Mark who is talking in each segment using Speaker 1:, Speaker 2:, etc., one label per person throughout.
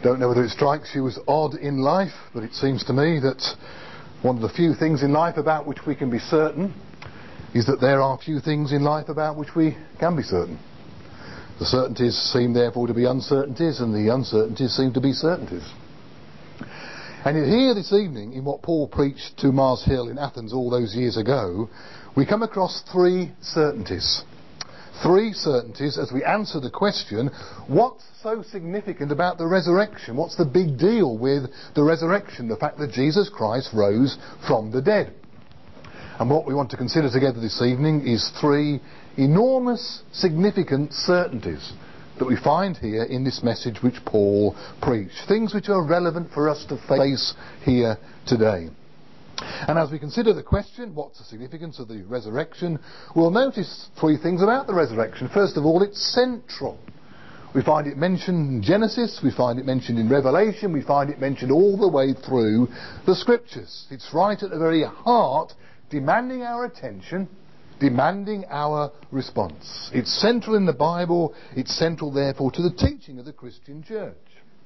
Speaker 1: Don't know whether it strikes you as odd in life, but it seems to me that one of the few things in life about which we can be certain is that there are few things in life about which we can be certain. The certainties seem therefore to be uncertainties, and the uncertainties seem to be certainties. And yet here this evening, in what Paul preached to Mars Hill in Athens all those years ago, we come across three certainties. Three certainties as we answer the question, what's so significant about the resurrection? What's the big deal with the resurrection? The fact that Jesus Christ rose from the dead. And what we want to consider together this evening is three enormous, significant certainties that we find here in this message which Paul preached. Things which are relevant for us to face here today. And as we consider the question, what's the significance of the resurrection, we'll notice three things about the resurrection. First of all, it's central. We find it mentioned in Genesis, we find it mentioned in Revelation, we find it mentioned all the way through the Scriptures. It's right at the very heart, demanding our attention, demanding our response. It's central in the Bible, it's central therefore to the teaching of the Christian church.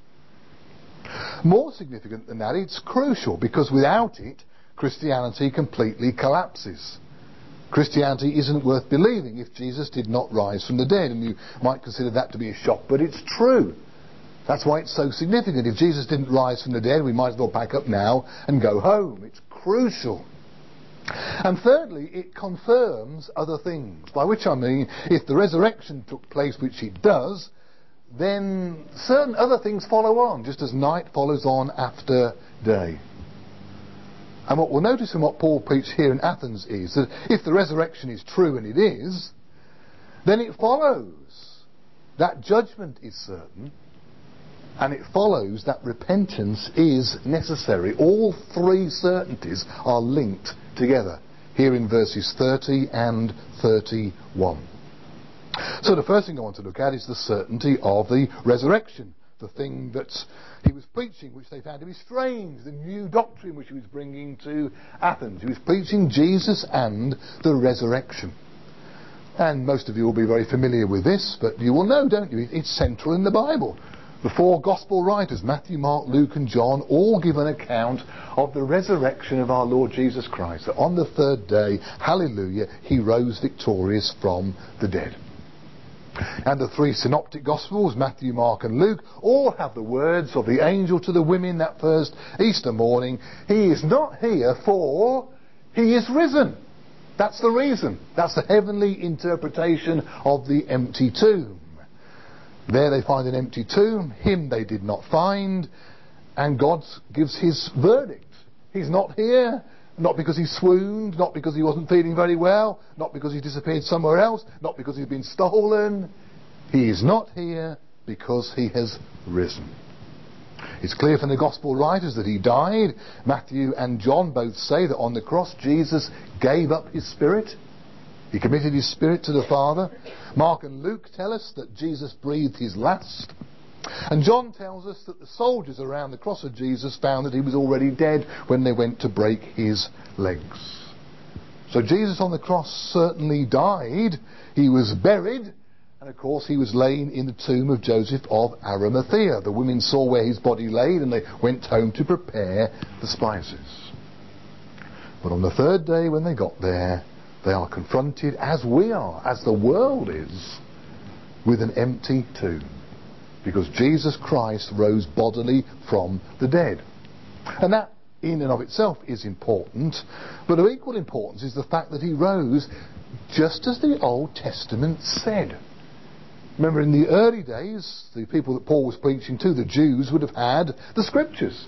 Speaker 1: More significant than that, it's crucial, because without it, Christianity completely collapses. Christianity isn't worth believing if Jesus did not rise from the dead, and you might consider that to be a shock, but it's true. That's why it's so significant. If Jesus didn't rise from the dead, we might as well pack up now and go home. It's crucial. And thirdly, it confirms other things, by which I mean, if the resurrection took place, which it does, then certain other things follow on, just as night follows on after day. And what we'll notice in what Paul preached here in Athens is that if the resurrection is true, and it is, then it follows that judgment is certain, and it follows that repentance is necessary. All three certainties are linked together here in verses 30 and 31. So the first thing I want to look at is the certainty of the resurrection. The thing that he was preaching, which they found to be strange, the new doctrine which he was bringing to Athens. He was preaching Jesus and the resurrection. And most of you will be very familiar with this, but you will know, don't you, it's central in the Bible. The four gospel writers, Matthew, Mark, Luke and John, all give an account of the resurrection of our Lord Jesus Christ. That on the third day, hallelujah, he rose victorious from the dead. And the three synoptic gospels, Matthew, Mark and Luke, all have the words of the angel to the women that first Easter morning. He is not here, for he is risen. That's the reason. That's the heavenly interpretation of the empty tomb. There they find an empty tomb. Him they did not find. And God gives his verdict. He's not here. Not because he swooned, not because he wasn't feeling very well, not because he disappeared somewhere else, not because he's been stolen. He is not here because he has risen. It's clear from the gospel writers that he died. Matthew and John both say that on the cross Jesus gave up his spirit. He committed his spirit to the Father. Mark and Luke tell us that Jesus breathed his last. And John tells us that the soldiers around the cross of Jesus found that he was already dead when they went to break his legs. So Jesus on the cross certainly died. He was buried. And of course he was laid in the tomb of Joseph of Arimathea. The women saw where his body lay and they went home to prepare the spices. But on the third day when they got there, they are confronted, as we are, as the world is, with an empty tomb. Because Jesus Christ rose bodily from the dead. And that in and of itself is important, but of equal importance is the fact that he rose just as the Old Testament said. Remember, in the early days, the people that Paul was preaching to, the Jews, would have had the Scriptures.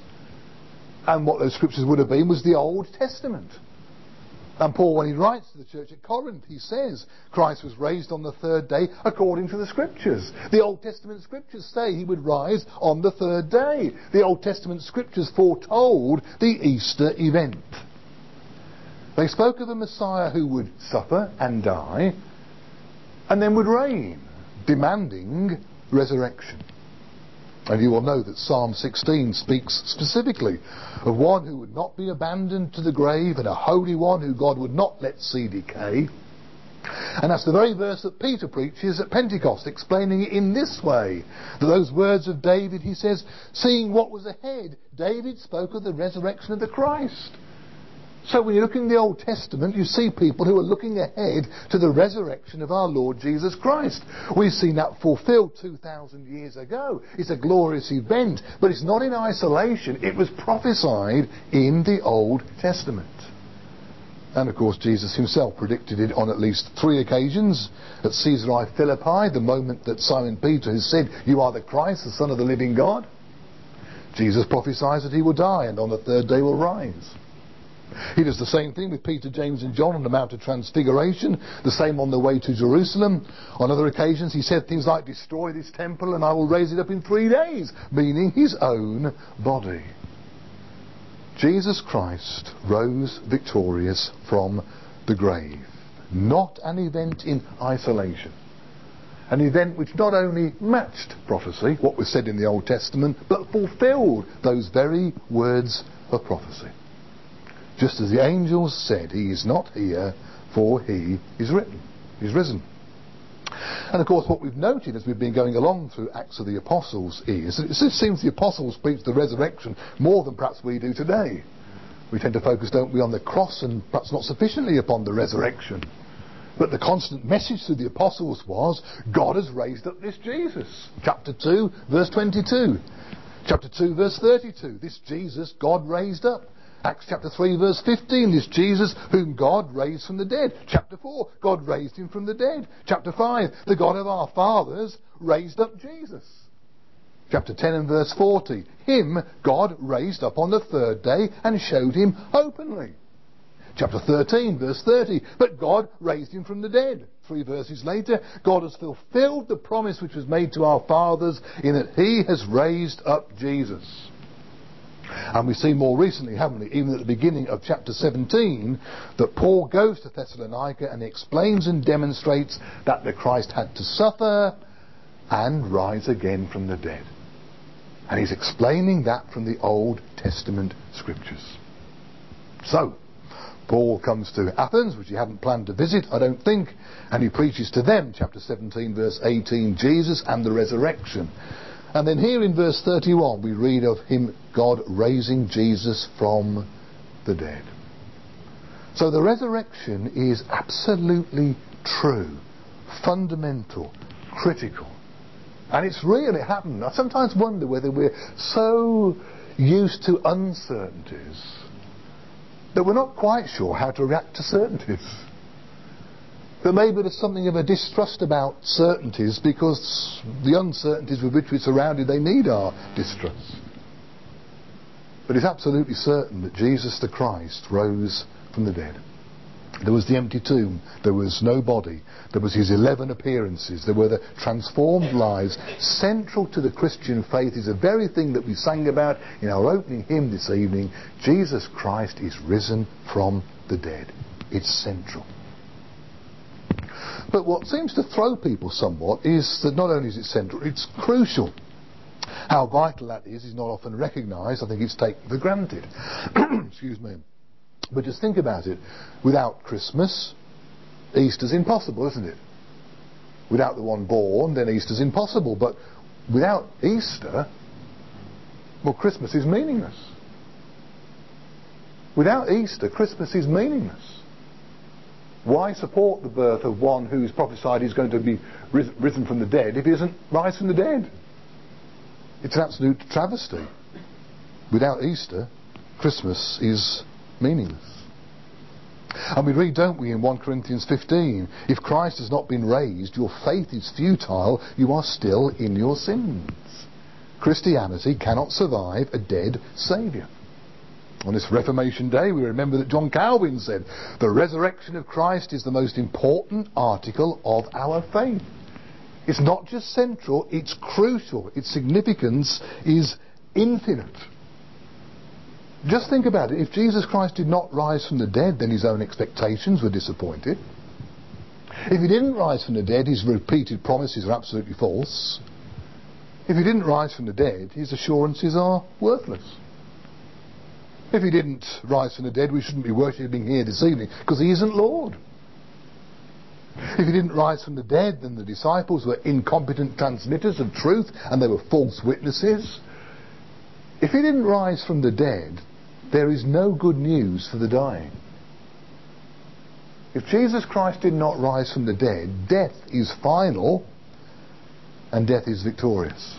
Speaker 1: And what those Scriptures would have been was the Old Testament. And Paul, when he writes to the church at Corinth, he says Christ was raised on the third day according to the Scriptures. The Old Testament Scriptures say he would rise on the third day. The Old Testament Scriptures foretold the Easter event. They spoke of a Messiah who would suffer and die and then would reign, demanding resurrection. And you will know that Psalm 16 speaks specifically of one who would not be abandoned to the grave, and a holy one who God would not let see decay. And that's the very verse that Peter preaches at Pentecost, explaining it in this way. That those words of David, he says, seeing what was ahead, David spoke of the resurrection of the Christ. So when you look in the Old Testament, you see people who are looking ahead to the resurrection of our Lord Jesus Christ. We've seen that fulfilled 2,000 years ago. It's a glorious event, but it's not in isolation. It was prophesied in the Old Testament. And of course Jesus himself predicted it on at least 3 occasions. At Caesarea Philippi, the moment that Simon Peter has said, "You are the Christ, the Son of the living God," Jesus prophesies that he will die and on the 3rd day will rise. He does the same thing with Peter, James and John on the Mount of Transfiguration, the same on the way to Jerusalem. On other occasions he said things like, "Destroy this temple and I will raise it up in 3 days," meaning his own body. Jesus Christ rose victorious from the grave. Not an event in isolation. An event which not only matched prophecy, what was said in the Old Testament, but fulfilled those very words of prophecy. Just as the angels said, "He is not here, for he is risen." And of course what we've noted as we've been going along through Acts of the Apostles is that it seems the Apostles preached the resurrection more than perhaps we do today. We tend to focus, don't we, on the cross and perhaps not sufficiently upon the resurrection. But the constant message to the Apostles was, God has raised up this Jesus. Chapter 2 verse 22. Chapter 2 verse 32. This Jesus God raised up. Acts chapter 3 verse 15, this Jesus whom God raised from the dead. Chapter 4, God raised him from the dead. Chapter 5, the God of our fathers raised up Jesus. Chapter 10 and verse 40, him God raised up on the 3rd day and showed him openly. Chapter 13 verse 30, but God raised him from the dead. 3 verses later, God has fulfilled the promise which was made to our fathers in that he has raised up Jesus. And we see more recently, haven't we, even at the beginning of chapter 17, that Paul goes to Thessalonica and explains and demonstrates that the Christ had to suffer and rise again from the dead. And he's explaining that from the Old Testament scriptures. So, Paul comes to Athens, which he hadn't planned to visit, I don't think, and he preaches to them, chapter 17, verse 18, Jesus and the resurrection. And then here in verse 31 we read of him, God raising Jesus from the dead. So the resurrection is absolutely true, fundamental, critical. And it's real, it happened. I sometimes wonder whether we're so used to uncertainties that we're not quite sure how to react to certainties. That maybe there's something of a distrust about certainties because the uncertainties with which we're surrounded, they need our distrust. But it's absolutely certain that Jesus the Christ rose from the dead. There was the empty tomb. There was no body. There was his 11 appearances. There were the transformed lives. Central to the Christian faith is the very thing that we sang about in our opening hymn this evening. Jesus Christ is risen from the dead. It's central. But what seems to throw people somewhat is that not only is it central, it's crucial. How vital that is not often recognised. I think it's taken for granted. Excuse me. But just think about it. Without Christmas, Easter's impossible, isn't it? Without the one born, then Easter's impossible. But without Easter, well, Christmas is meaningless. Without Easter, Christmas is meaningless. Why support the birth of one who's prophesied is going to be risen from the dead if he doesn't rise from the dead? It's an absolute travesty. Without Easter, Christmas is meaningless. And we read, don't we, in 1 Corinthians 15, if Christ has not been raised, your faith is futile, you are still in your sins. Christianity cannot survive a dead Saviour. On this Reformation Day, we remember that John Calvin said, the resurrection of Christ is the most important article of our faith. It's not just central, it's crucial. Its significance is infinite. Just think about it. If Jesus Christ did not rise from the dead, then his own expectations were disappointed. If he didn't rise from the dead, his repeated promises are absolutely false. If he didn't rise from the dead, his assurances are worthless. If he didn't rise from the dead, we shouldn't be worshipping here this evening because he isn't Lord. If he didn't rise from the dead, then the disciples were incompetent transmitters of truth and they were false witnesses. If he didn't rise from the dead, there is no good news for the dying. If Jesus Christ did not rise from the dead, death is final and death is victorious.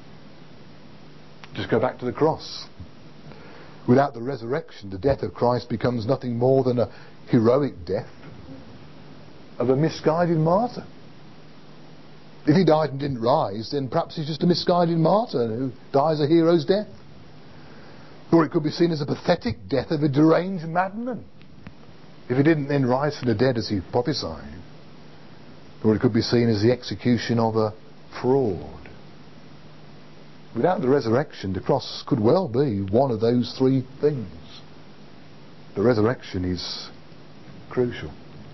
Speaker 1: Just go back to the cross. Without the resurrection, the death of Christ becomes nothing more than a heroic death of a misguided martyr. If he died and didn't rise, then perhaps he's just a misguided martyr who dies a hero's death. Or it could be seen as a pathetic death of a deranged madman, if he didn't then rise from the dead as he prophesied. Or it could be seen as the execution of a fraud. Without the resurrection, the cross could well be one of those three things. The resurrection is crucial.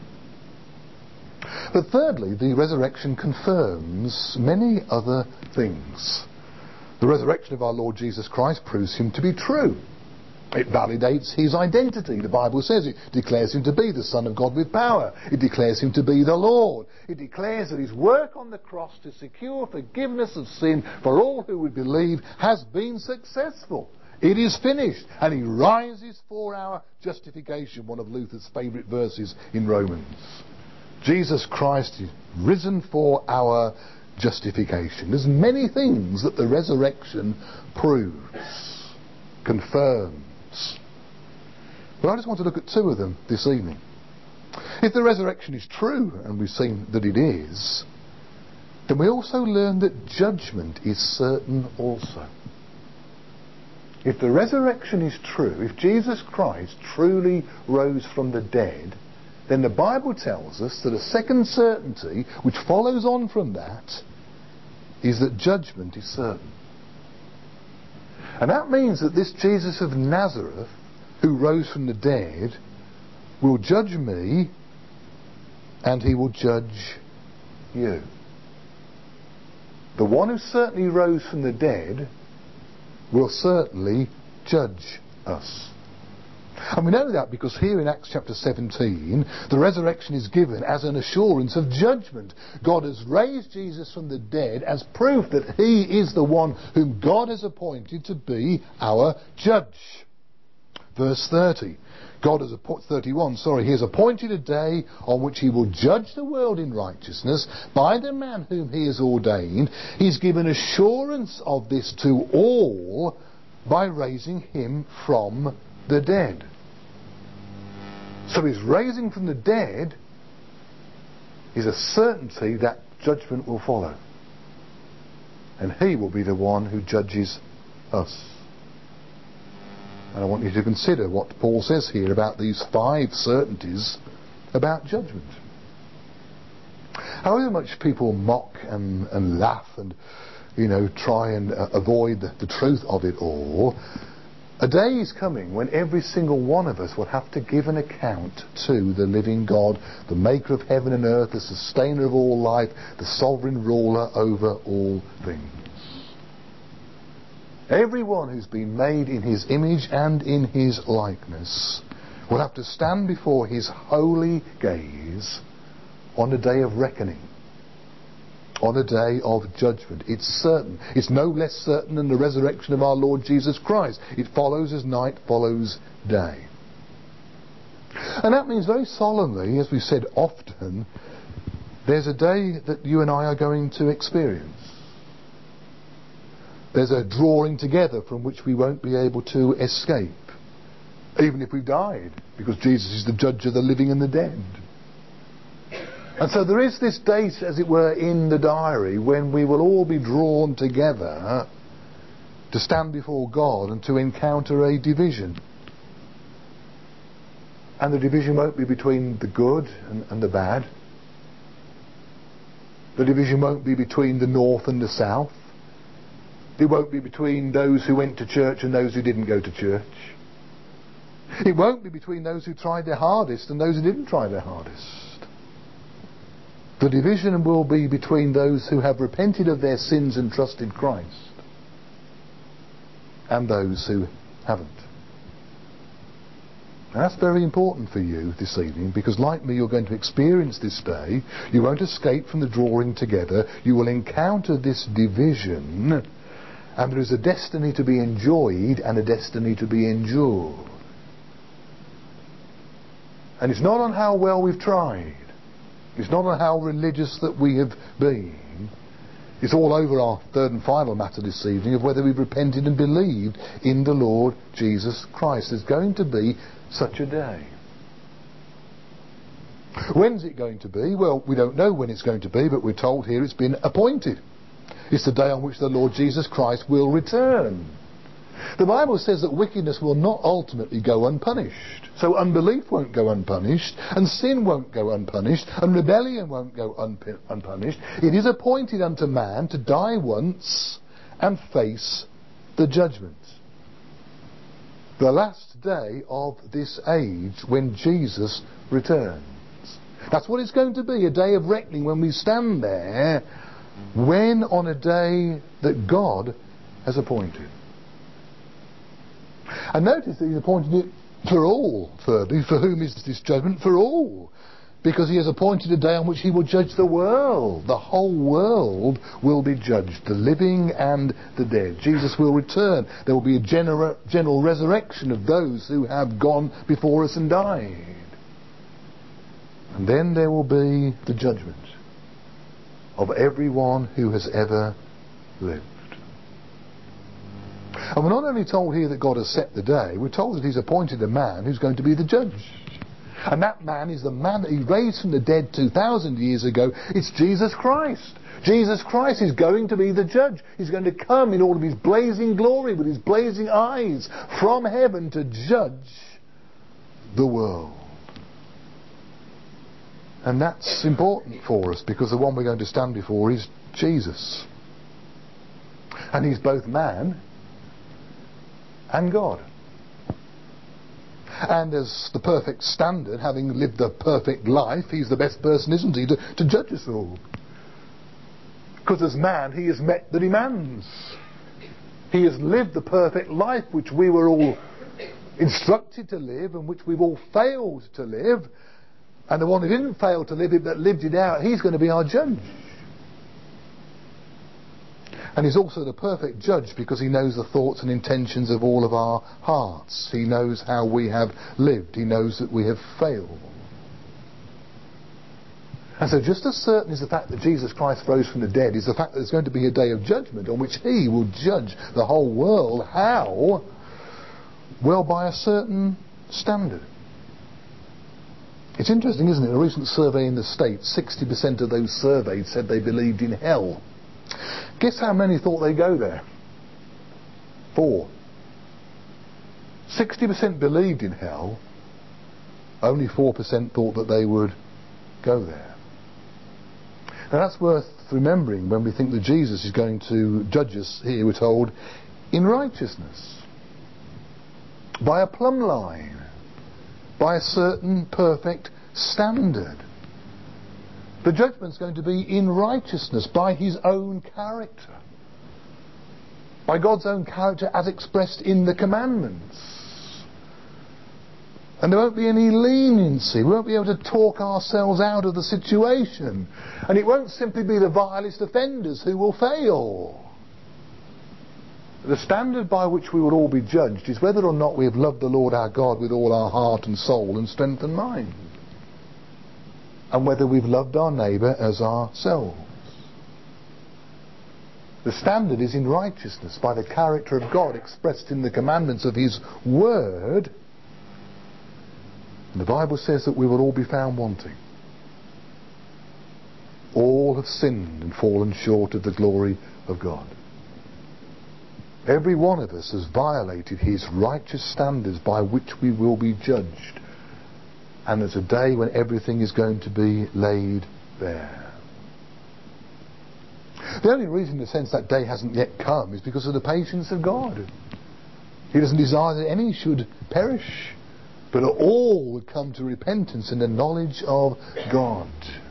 Speaker 1: But thirdly, the resurrection confirms many other things. The resurrection of our Lord Jesus Christ proves him to be true. It validates his identity. The Bible says it declares him to be the Son of God with power. It declares him to be the Lord. It declares that his work on the cross to secure forgiveness of sin for all who would believe has been successful. It is finished. And he rises for our justification, one of Luther's favourite verses in Romans. Jesus Christ is risen for our justification. There's many things that the resurrection proves, confirms. But I just want to look at two of them this evening. If the resurrection is true, and we've seen that it is, then we also learn that judgment is certain also. If the resurrection is true, if Jesus Christ truly rose from the dead, then the Bible tells us that a second certainty which follows on from that is that judgment is certain. And that means that this Jesus of Nazareth, who rose from the dead, will judge me and he will judge you. The one who certainly rose from the dead will certainly judge us. And we know that because here in Acts chapter 17, the resurrection is given as an assurance of judgment. God has raised Jesus from the dead as proof that he is the one whom God has appointed to be our judge. Verse 30. He has appointed a day on which he will judge the world in righteousness by the man whom he has ordained. He's given assurance of this to all by raising him from the dead. So his raising from the dead is a certainty that judgment will follow. And he will be the one who judges us. And I want you to consider what Paul says here about these 5 certainties about judgment. However much people mock and laugh and try and avoid the truth of it all, a day is coming when every single one of us will have to give an account to the living God, the maker of heaven and earth, the sustainer of all life, the sovereign ruler over all things. Everyone who's been made in his image and in his likeness will have to stand before his holy gaze on a day of reckoning, on a day of judgment. It's certain. It's no less certain than the resurrection of our Lord Jesus Christ. It follows as night follows day. And that means very solemnly, as we've said often, there's a day that you and I are going to experience. There's a drawing together from which we won't be able to escape, even if we've died, because Jesus is the judge of the living and the dead. And so there is this date, as it were, in the diary when we will all be drawn together to stand before God and to encounter a division. And the division won't be between the good and the bad. The division won't be between the north and the south. It won't be between those who went to church and those who didn't go to church. It won't be between those who tried their hardest and those who didn't try their hardest. The division will be between those who have repented of their sins and trusted Christ and those who haven't. And that's very important for you this evening, because like me, you're going to experience this day. You won't escape from the drawing together. You will encounter this division, and there is a destiny to be enjoyed and a destiny to be endured. And it's not on how well we've tried. It's not on how religious that we have been. It's all over our third and final matter this evening of whether we've repented and believed in the Lord Jesus Christ. There's going to be such a day. When's it going to be? Well, we don't know when it's going to be, but we're told here it's been appointed. It's the day on which the Lord Jesus Christ will return. The Bible says that wickedness will not ultimately go unpunished. So unbelief won't go unpunished, and sin won't go unpunished, and rebellion won't go unpunished. It is appointed unto man to die once and face the judgment. The last day of this age when Jesus returns. That's what it's going to be, a day of reckoning when we stand there, when on a day that God has appointed. And notice that he's appointed it for all, Furby. For whom is this judgment? For all. Because he has appointed a day on which he will judge the world. The whole world will be judged, the living and the dead. Jesus will return. There will be a general resurrection of those who have gone before us and died. And then there will be the judgment of everyone who has ever lived. And we're not only told here that God has set the day, we're told that he's appointed a man who's going to be the judge. And that man is the man that he raised from the dead 2,000 years ago. It's Jesus Christ. Jesus Christ is going to be the judge. He's going to come in all of his blazing glory with his blazing eyes from heaven to judge the world. And that's important for us because the one we're going to stand before is Jesus. And he's both man and God. And as the perfect standard, having lived the perfect life, he's the best person, isn't he, to judge us all. Because as man, he has met the demands. He has lived the perfect life which we were all instructed to live and which we've all failed to live. And the one who didn't fail to live it but lived it out, he's going to be our judge. And he's also the perfect judge because he knows the thoughts and intentions of all of our hearts. He knows how we have lived. He knows that we have failed. And so just as certain as the fact that Jesus Christ rose from the dead is the fact that there's going to be a day of judgment on which he will judge the whole world. How? Well, by a certain standard. It's interesting, isn't it? A recent survey in the States, 60% of those surveyed said they believed in hell. Guess how many thought they'd go there? 4. 60% believed in hell. Only 4% thought that they would go there. Now that's worth remembering when we think that Jesus is going to judge us, here we're told, in righteousness. By a plumb line. By a certain perfect standard. The judgment's going to be in righteousness, by his own character. By God's own character as expressed in the commandments. And there won't be any leniency. We won't be able to talk ourselves out of the situation. And it won't simply be the vilest offenders who will fail. The standard by which we will all be judged is whether or not we have loved the Lord our God with all our heart and soul and strength and mind. And whether we've loved our neighbour as ourselves. The standard is in righteousness by the character of God expressed in the commandments of his word. And the Bible says that we will all be found wanting. All have sinned and fallen short of the glory of God. Every one of us has violated his righteous standards by which we will be judged. And there's a day when everything is going to be laid bare. The only reason, in a sense, that day hasn't yet come is because of the patience of God. He doesn't desire that any should perish, but that all would come to repentance and the knowledge of God.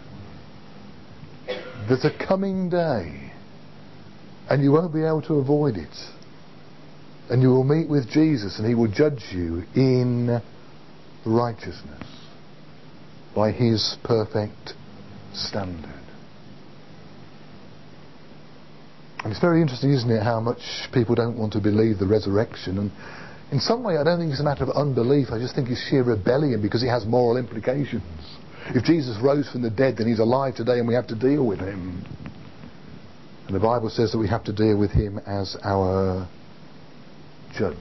Speaker 1: There's a coming day, and you won't be able to avoid it. And you will meet with Jesus, and he will judge you in righteousness by his perfect standard. And it's very interesting, isn't it, how much people don't want to believe the resurrection. And in some way I don't think it's a matter of unbelief. I just think it's sheer rebellion, because it has moral implications. If Jesus rose from the dead, then he's alive today and we have to deal with him. And the Bible says that we have to deal with him as our judge.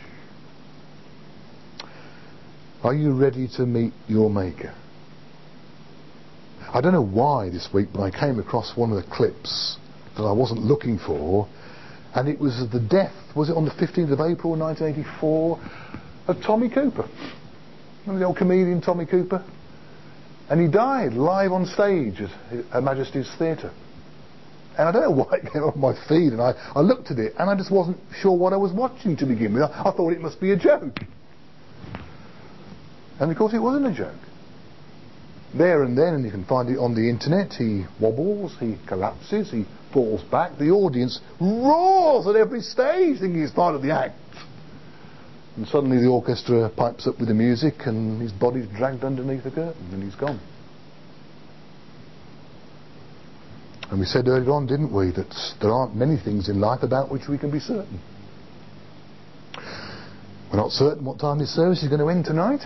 Speaker 1: Are you ready to meet your Maker? I don't know why this week, but I came across one of the clips that I wasn't looking for, and it was the death, was it on the 15th of April 1984, of Tommy Cooper. Remember the old comedian Tommy Cooper? And he died live on stage at Her Majesty's Theatre. And I don't know why it came off my feed, and I looked at it and I just wasn't sure what I was watching to begin with. I thought it must be a joke. And of course it wasn't a joke. There and then, and you can find it on the internet, he wobbles, he collapses, he falls back. The audience roars at every stage thinking he's part of the act. And suddenly the orchestra pipes up with the music and his body's dragged underneath the curtain and he's gone. And we said earlier on, didn't we, that there aren't many things in life about which we can be certain. We're not certain what time this service is going to end tonight.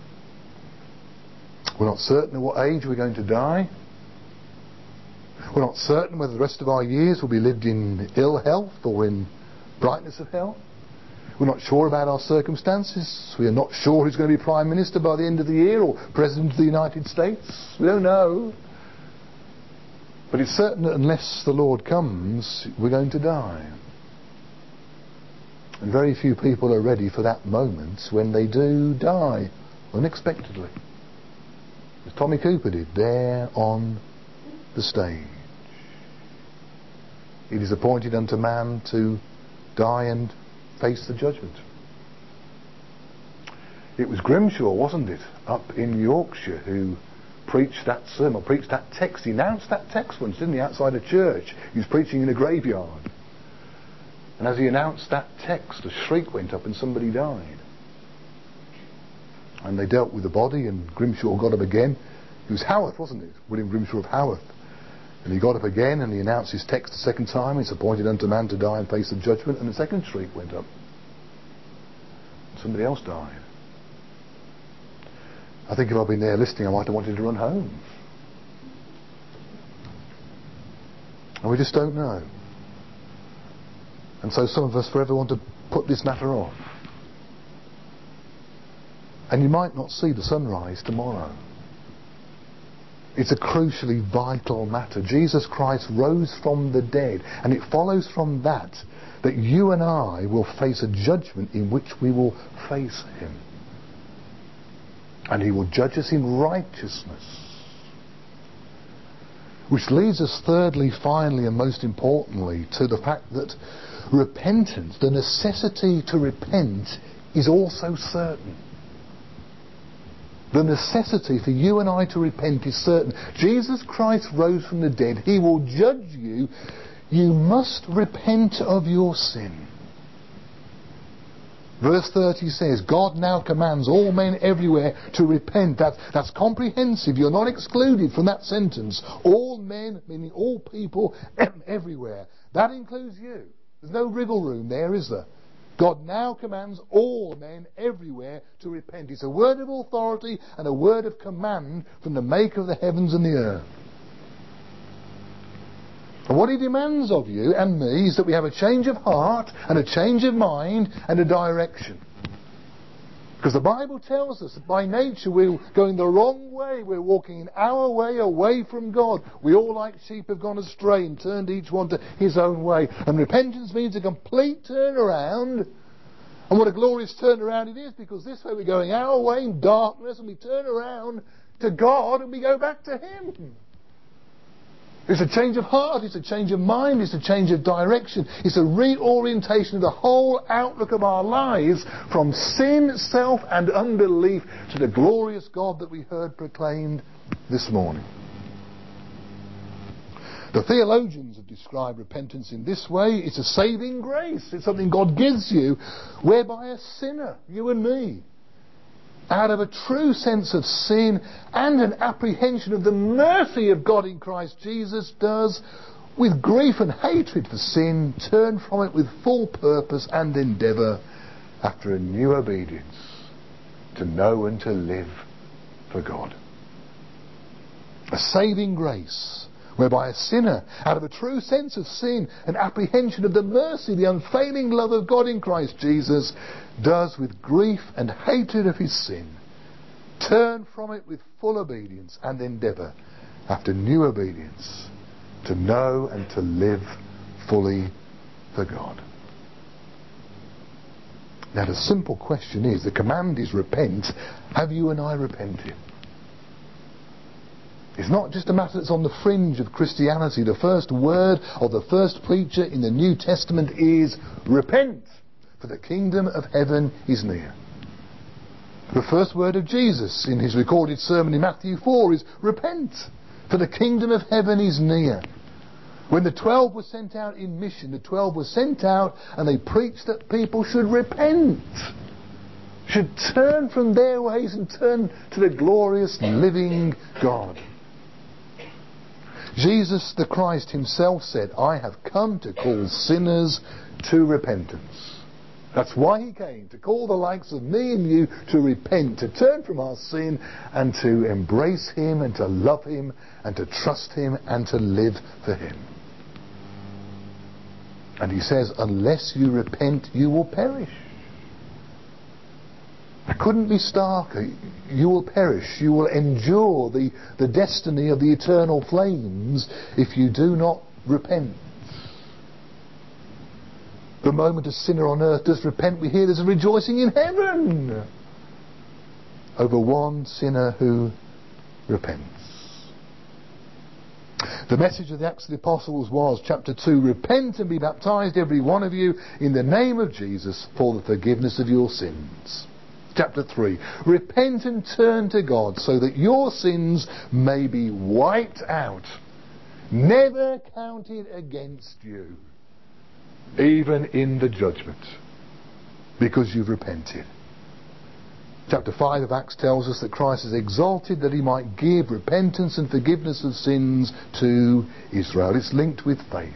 Speaker 1: We're not certain at what age we're going to die. We're not certain whether the rest of our years will be lived in ill health or in brightness of health. We're not sure about our circumstances. We are not sure who's going to be Prime Minister by the end of the year or President of the United States. We don't know. But it's certain that unless the Lord comes, we're going to die. And very few people are ready for that moment when they do die unexpectedly. As Tommy Cooper did there on the stage. It is appointed unto man to die and face the judgment. It was Grimshaw, wasn't it, up in Yorkshire, who preached that sermon, preached that text. He announced that text once, didn't he, outside a church. He was preaching in a graveyard. And as he announced that text, a shriek went up and somebody died. And they dealt with the body, and Grimshaw got up again. It was Haworth, wasn't it? William Grimshaw of Haworth. And he got up again and he announced his text a second time. It's appointed unto man to die and face the judgment. And the second shriek went up. Somebody else died. I think if I'd been there listening, I might have wanted to run home. And we just don't know. And so some of us forever want to put this matter off. And you might not see the sunrise tomorrow. It's a crucially vital matter. Jesus Christ rose from the dead, and it follows from that you and I will face a judgment in which we will face him. And he will judge us in righteousness. Which leads us thirdly, finally, and most importantly, to the fact that repentance, the necessity to repent, is also certain. The necessity for you and I to repent is certain. Jesus Christ rose from the dead. He will judge you. You must repent of your sin. Verse 30 says, God now commands all men everywhere to repent. That's comprehensive. You're not excluded from that sentence. All men, meaning all people everywhere. That includes you. There's no wriggle room there, is there? God now commands all men everywhere to repent. It's a word of authority and a word of command from the Maker of the heavens and the earth. And what he demands of you and me is that we have a change of heart and a change of mind and a direction. Because the Bible tells us that by nature we're going the wrong way. We're walking in our way away from God. We all like sheep have gone astray and turned each one to his own way. And repentance means a complete turnaround. And what a glorious turnaround it is, because this way we're going our way in darkness and we turn around to God and we go back to him. It's a change of heart, it's a change of mind, it's a change of direction. It's a reorientation of the whole outlook of our lives from sin, self and unbelief to the glorious God that we heard proclaimed this morning. The theologians have described repentance in this way. It's a saving grace. It's something God gives you whereby a sinner, you and me, out of a true sense of sin and an apprehension of the mercy of God in Christ Jesus, does, with grief and hatred for sin, turn from it with full purpose and endeavour after a new obedience to know and to live for God. A saving grace whereby a sinner, out of a true sense of sin and apprehension of the mercy, the unfailing love of God in Christ Jesus, does, with grief and hatred of his sin, turn from it with full obedience and endeavour after new obedience to know and to live fully for God. Now the simple question is, the command is repent. Have you and I repented? It's not just a matter that's on the fringe of Christianity. The first word of the first preacher in the New Testament is repent, for the kingdom of heaven is near. The first word of Jesus in his recorded sermon in Matthew 4 is repent, for the kingdom of heaven is near. When the 12 were sent out in mission, the 12 were sent out and they preached that people should repent, should turn from their ways and turn to the glorious living God. Jesus the Christ himself said, I have come to call sinners to repentance. That's why he came, to call the likes of me and you to repent, to turn from our sin and to embrace him and to love him and to trust him and to live for him. And he says, unless you repent, you will perish. It couldn't be starker. You will perish. You will endure the destiny of the eternal flames if you do not repent. The moment a sinner on earth does repent, we hear there's a rejoicing in heaven over one sinner who repents. The message of the Acts of the Apostles was, chapter 2, repent and be baptized every one of you in the name of Jesus for the forgiveness of your sins. Chapter 3, repent and turn to God so that your sins may be wiped out, never counted against you, even in the judgment, because you've repented. Chapter 5 of Acts tells us that Christ is exalted that he might give repentance and forgiveness of sins to Israel. It's linked with faith.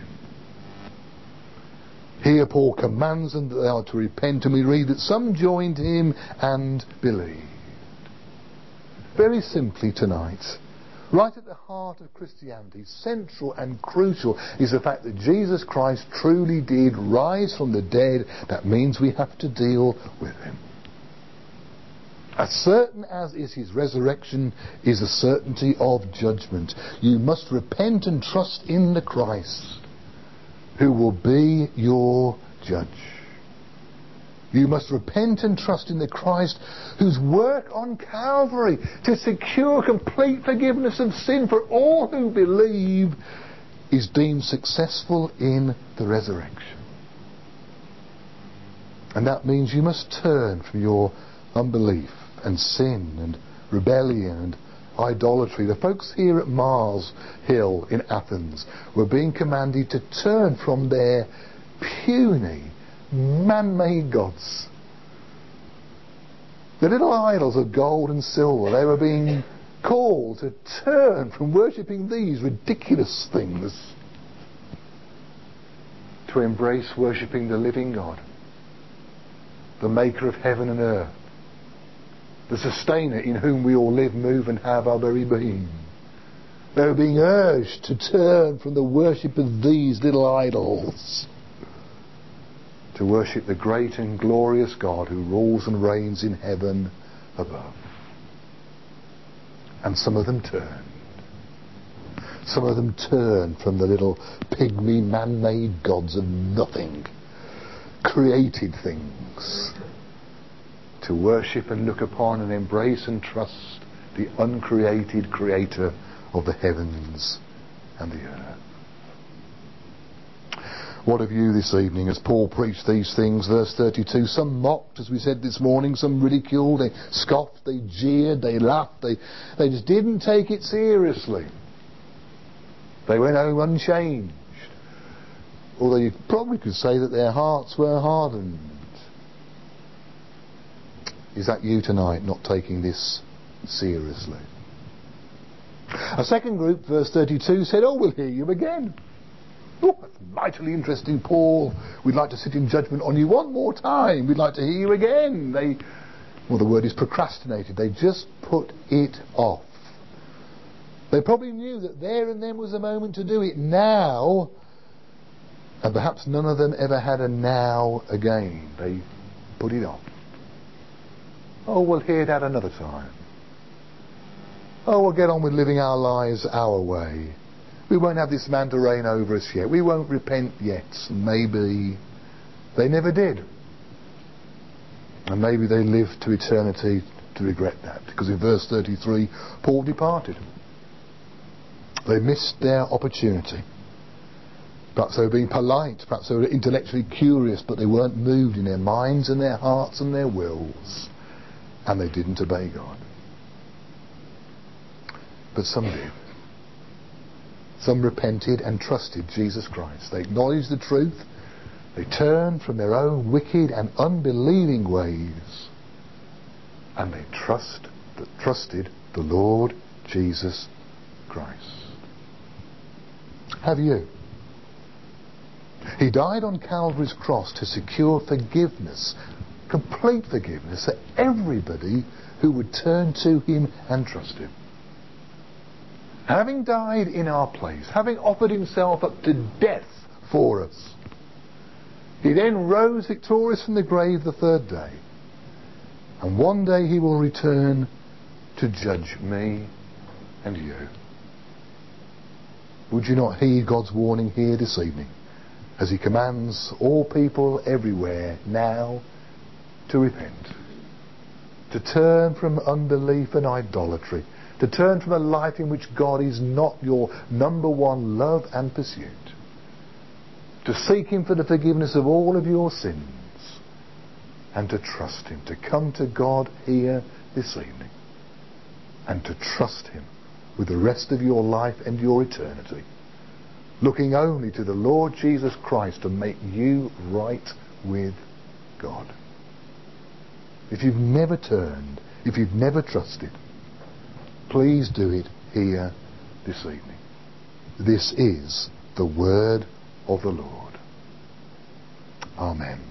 Speaker 1: Here Paul commands them that they are to repent, and we read that some joined him and believed. Very simply tonight, right at the heart of Christianity, central and crucial, is the fact that Jesus Christ truly did rise from the dead. That means we have to deal with him. As certain as is his resurrection is a certainty of judgment. You must repent and trust in the Christ who will be your judge. You must repent and trust in the Christ whose work on Calvary to secure complete forgiveness of sin for all who believe is deemed successful in the resurrection. And that means you must turn from your unbelief and sin and rebellion and idolatry. The folks here at Mars Hill in Athens were being commanded to turn from their puny, man-made gods. The little idols of gold and silver. They were being called to turn from worshipping these ridiculous things to embrace worshipping the living God, the maker of heaven and earth, the sustainer in whom we all live, move and have our very being. They were being urged to turn from the worship of these little idols to worship the great and glorious God who rules and reigns in heaven above. And some of them turned. Some of them turned from the little pygmy man-made gods of nothing, created things, to worship and look upon and embrace and trust the uncreated creator of the heavens and the earth. What of you this evening as Paul preached these things? Verse 32, some mocked, as we said this morning, some ridiculed, they scoffed, they jeered, they laughed, they just didn't take it seriously. They went home unchanged. Although you probably could say that their hearts were hardened. Is that you tonight, not taking this seriously? A second group, verse 32, said, "Oh, we'll hear you again. Oh, that's mightily interesting, Paul. We'd like to sit in judgment on you one more time. We'd like to hear you again." The word is procrastinated. They just put it off. They probably knew that there and then was a moment to do it now, and perhaps none of them ever had a now again. They put it off. "Oh, we'll hear that another time. Oh, we'll get on with living our lives our way. We won't have this man to reign over us yet. We won't repent yet." Maybe they never did. And maybe they lived to eternity to regret that. Because in verse 33, Paul departed. They missed their opportunity. Perhaps they were being polite. Perhaps they were intellectually curious, but they weren't moved in their minds and their hearts and their wills. And they didn't obey God. But some did. Some repented and trusted Jesus Christ. They acknowledged the truth. They turned from their own wicked and unbelieving ways. And they trusted the Lord Jesus Christ. Have you? He died on Calvary's cross to secure forgiveness, complete forgiveness, for everybody who would turn to him and trust him. Having died in our place, having offered himself up to death for us, he then rose victorious from the grave the third day. And one day he will return to judge me and you. Would you not heed God's warning here this evening, as he commands all people everywhere now to repent, to turn from unbelief and idolatry, to turn from a life in which God is not your number one love and pursuit, to seek him for the forgiveness of all of your sins, and to trust him, to come to God here this evening, and to trust him with the rest of your life and your eternity, looking only to the Lord Jesus Christ to make you right with God. If you've never turned, if you've never trusted, please do it here this evening. This is the word of the Lord. Amen.